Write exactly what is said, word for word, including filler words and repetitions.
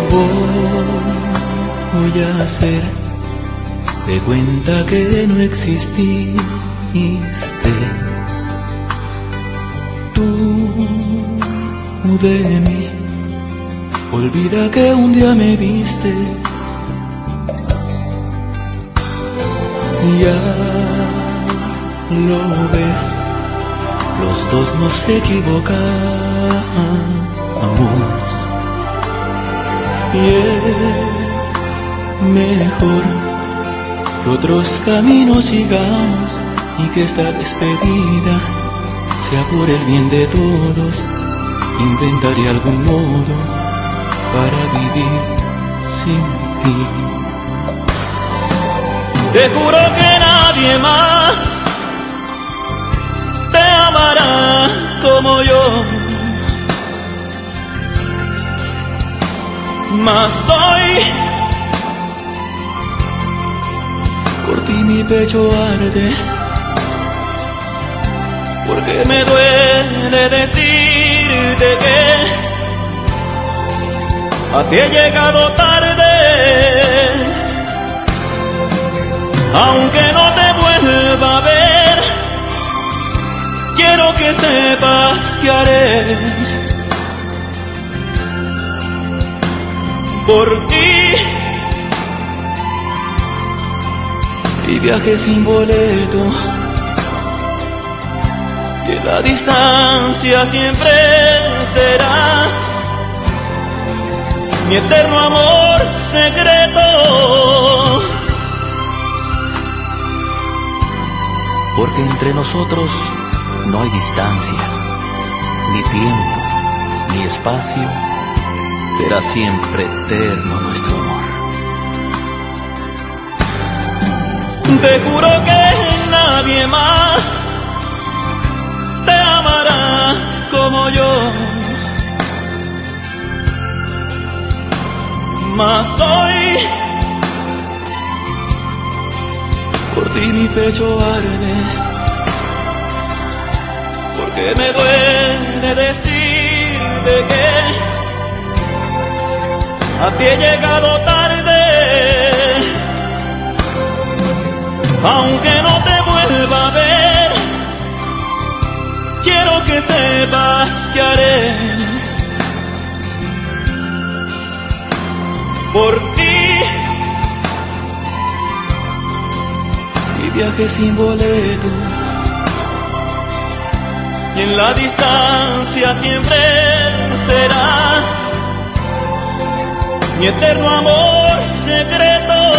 Voy a hacer de cuenta que no exististe. Tú de mí, olvida que un día me viste. Ya lo ves, los dos nos equivocamos. Y es mejor que otros caminos sigamos y que esta despedida sea por el bien de todos. Inventaré algún modo para vivir sin ti. Te juro que nadie más te amará como yo. Mas doy por ti, mi pecho arde, porque me duele decirte que a ti he llegado tarde. Aunque no te vuelva a ver, quiero que sepas que haré por ti y viaje sin boleto, y en la distancia siempre serás mi eterno amor secreto. Porque entre nosotros no hay distancia, ni tiempo, ni espacio. Será siempre eterno nuestro amor. Te juro que nadie más te amará como yo. Mas hoy por ti mi pecho arde, porque me duele decirte que a ti he llegado tarde. Aunque no te vuelva a ver, quiero que sepas que haré por ti y viaje sin boleto, y en la distancia siempre serás mi eterno amor secreto.